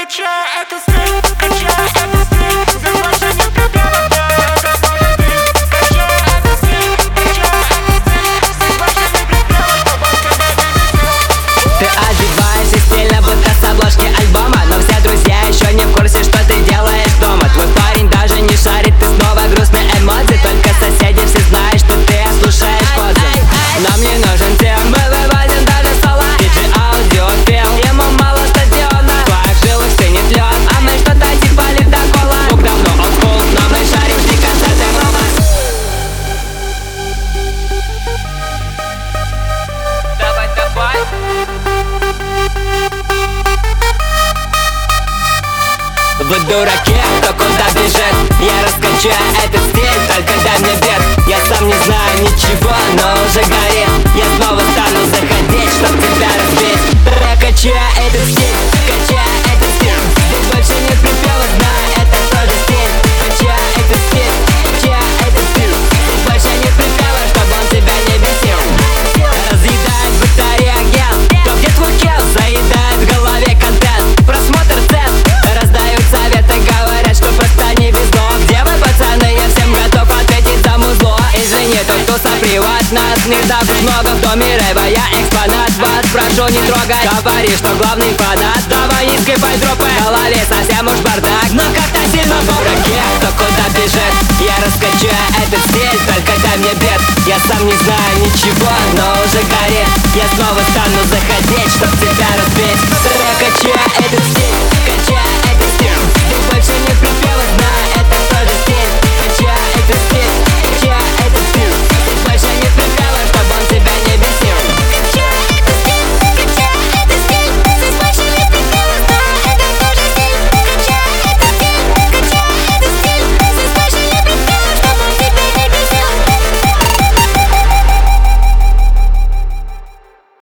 Качай эту стиль, качай эту стиль, заглашение припевов, да, это твой стиль. Качай эту стиль, качай эту стиль, заглашение припевов, тобой тебя не везет. Ты одеваешься стильно, будто с обложки альбома, но все друзья еще не в курсе, что ты делаешь дома. Твой парень даже не шарит, ты снова грустные эмоции. Только соседи все знают, что ты слушаешь позы. Нам не нужен тем, мы выводим даже соло. Диджей аудиофил, ему мало стадиона. В твоих жилах стынет лед, а мы что-то типа ледокола. Звук давно олдскул, но мы шарим, жди концерты в Рома. Давай, давай. Вы дураки, кто куда бежит? Я раскачаю этот стиль, только дай мне бег. Я сам не знаю ничего, но уже горит. Я снова стану заходить, чтоб тебя разбить. Я качаю этот стиль, качаю этот стиль. Здесь больше нет припевов, знаю, это тоже стиль. Качаю этот стиль, качаю этот стиль. Здесь больше нет припевов, чтобы он тебя не бесил. Разъедает батарея гел, то где твой кел? Заедает в голове контент, просмотр цен. Раздают советы, говорят, что просто не везло. Где вы, пацаны? Я всем готов ответить за музло. Извини, тот, кто соприват нас не так уж много в доме рэва. Я экспонат, вас прошу не трогать. Говори, что главный фанат. Давай не скипай дропы, в голове совсем уж бардак, но как-то сильно в дураке, кто куда бежит? Я раскачаю этот стиль, только дай мне бед. Я сам не знаю ничего, но уже горит. Я снова стану заходить, чтоб